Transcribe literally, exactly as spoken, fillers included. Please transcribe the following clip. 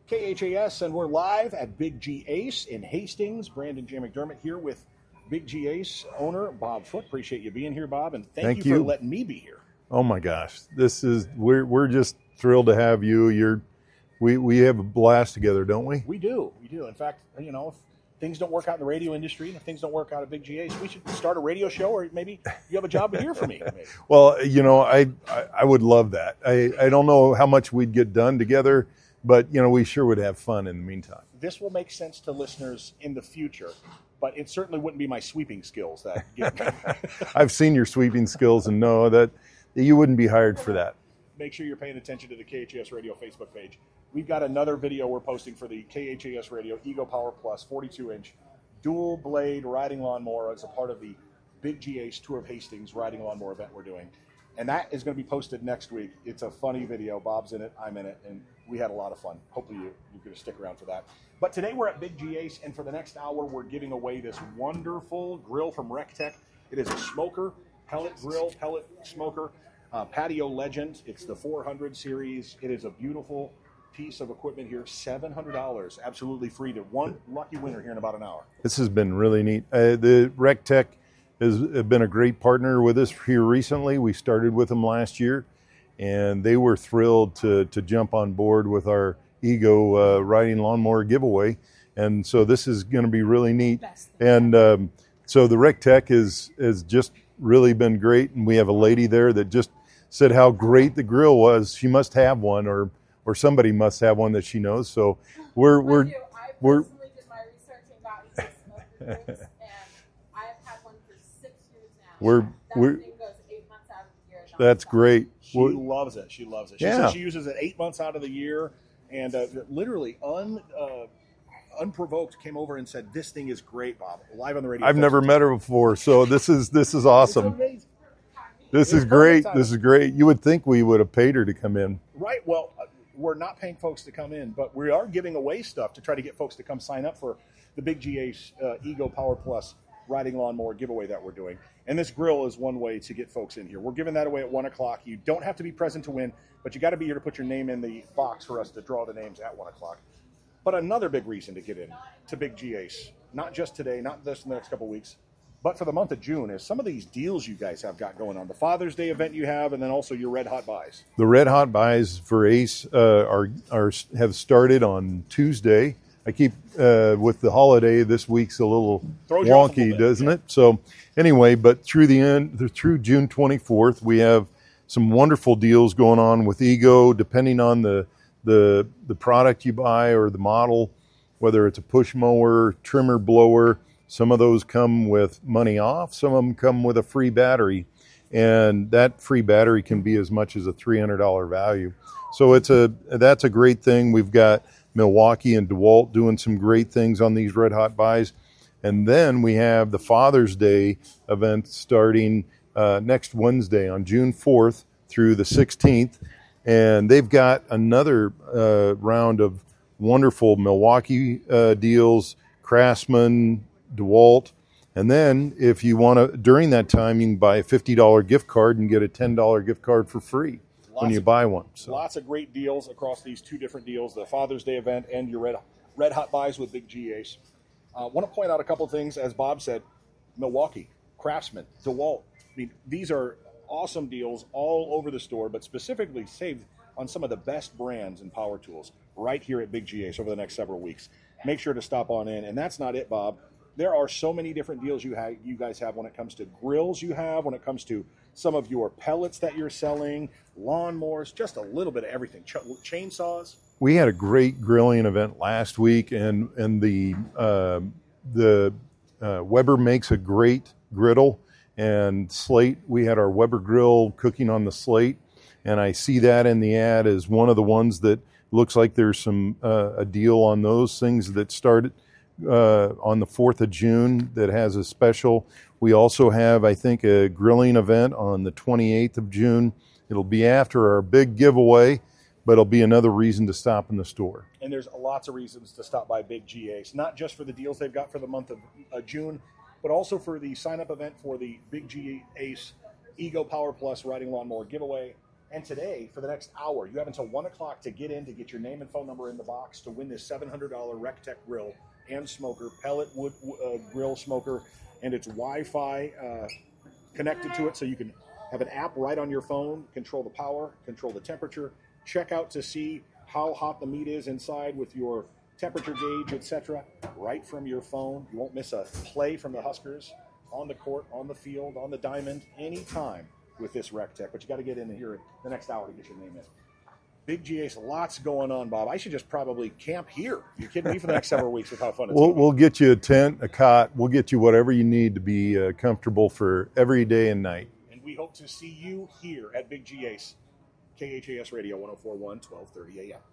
K H A S, and we're live at Big G Ace in Hastings. Brandon J. McDermott here with Big G Ace owner Bob Foote. Appreciate you being here, Bob, and thank, thank you, you for letting me be here. Oh my gosh, this is we're we're just thrilled to have you. You're we we have a blast together, don't we? We do, we do. In fact, you know, if things don't work out in the radio industry, and if things don't work out at Big G Ace, we should start a radio show, or maybe you have a job here for me. Maybe. Well, you know, I, I I would love that. I I don't know how much we'd get done together, but you know, we sure would have fun in the meantime. This will make sense to listeners in the future, but it certainly wouldn't be my sweeping skills that get I've seen your sweeping skills and know that you wouldn't be hired for that. Make sure you're paying attention to the K H A S Radio Facebook page. We've got another video we're posting for the K H A S Radio Ego Power Plus forty-two inch dual blade riding lawnmower as a part of the Big G Ace Tour of Hastings riding lawnmower event we're doing. And that is going to be posted next week. It's a funny video. Bob's in it, I'm in it, and we had a lot of fun. Hopefully you, you're going to stick around for that. But today we're at Big G Ace, and for the next hour we're giving away this wonderful grill from RecTech. It is a smoker, pellet grill, pellet smoker, uh, patio legend. It's the four hundred series. It is a beautiful piece of equipment here, seven hundred dollars, absolutely free to one lucky winner here in about an hour. This has been really neat. Uh, the RecTech has been a great partner with us here recently. We started with them last year, and they were thrilled to to jump on board with our Ego uh, riding lawnmower giveaway. And so this is going to be really neat. And um, so the RecTech is has just really been great, and we have a lady there that just said how great the grill was. She must have one, or or somebody must have one that she knows. So we're we're I we're. personally did my research and got me some smoker drinks, and I've had one for six years now. We're that we're. thing goes eight months out of the year. That's great. She Well, loves it. She loves it. She Yeah. says she uses it eight months out of the year, and uh, literally un, uh, unprovoked came over and said, "This thing is great, Bob." Live on the radio. I've never met her before, so this is this is awesome. It's amazing. This It's is great. perfect This is great. You would think we would have paid her to come in. Right. Well, uh, we're not paying folks to come in, but we are giving away stuff to try to get folks to come sign up for the Big G Ace uh, Ego Power Plus riding lawnmower giveaway that we're doing. And this grill is one way to get folks in here. We're giving that away at one o'clock. You don't have to be present to win, but you got to be here to put your name in the box for us to draw the names at one o'clock. But another big reason to get in to Big G Ace, not just today, not just in the next couple of weeks, but for the month of June, is some of these deals you guys have got going on. The Father's Day event you have, and then also your Red Hot Buys. The red hot buys for Ace uh, are are have started on Tuesday. I keep uh, with the holiday. This week's a little Throws you off a wonky, little bit, doesn't yeah. it? So anyway, but through the end, through June twenty-fourth, we have some wonderful deals going on with Ego. Depending on the the the product you buy or the model, whether it's a push mower, trimmer, blower. Some of those come with money off. Some of them come with a free battery, and that free battery can be as much as a three hundred dollars value. So it's a that's a great thing. We've got Milwaukee and DeWalt doing some great things on these red hot buys, and then we have the Father's Day event starting uh, next Wednesday on June fourth through the sixteenth, and they've got another uh, round of wonderful Milwaukee uh, deals, Craftsman, DeWalt, and then if you want to, during that time, you can buy a fifty dollars gift card and get a ten dollars gift card for free Lots when you of, buy one. So. Lots of great deals across these two different deals, the Father's Day event and your Red, Red Hot Buys with Big G Ace. I uh, want to point out a couple of things. As Bob said, Milwaukee, Craftsman, DeWalt. I mean, these are awesome deals all over the store, but specifically saved on some of the best brands and power tools right here at Big G Ace over the next several weeks. Make sure to stop on in. And that's not it, Bob. There are so many different deals you have, you guys have when it comes to grills you have, when it comes to some of your pellets that you're selling, lawnmowers, just a little bit of everything, Ch- chainsaws. We had a great grilling event last week, and and the uh, the uh, Weber makes a great griddle and slate. We had our Weber grill cooking on the slate, and I see that in the ad as one of the ones that looks like there's some uh, a deal on those things that started uh, on the fourth of June that has a special. We also have, I think, a grilling event on the twenty-eighth of June. It'll be after our big giveaway, but it'll be another reason to stop in the store. And there's lots of reasons to stop by Big G Ace, not just for the deals they've got for the month of uh, June, but also for the sign-up event for the Big G Ace Ego Power Plus Riding Lawnmower giveaway. And today, for the next hour, you have until one o'clock to get in to get your name and phone number in the box to win this seven hundred dollars RecTech grill and smoker, pellet wood uh, grill smoker, and it's Wi-Fi uh, connected to it, so you can have an app right on your phone, control the power, control the temperature, check out to see how hot the meat is inside with your temperature gauge, et cetera, right from your phone. You won't miss a play from the Huskers on the court, on the field, on the diamond, anytime with this RecTech. But you got to get in here in the next hour to get your name in. Big G Ace, lots going on, Bob. I should just probably camp here. You're kidding me for the next several weeks with how fun it's we'll, going to be. We'll get you a tent, a cot. We'll get you whatever you need to be uh, comfortable for every day and night. And we hope to see you here at Big G Ace, K H A S Radio one oh four point one, twelve thirty a.m.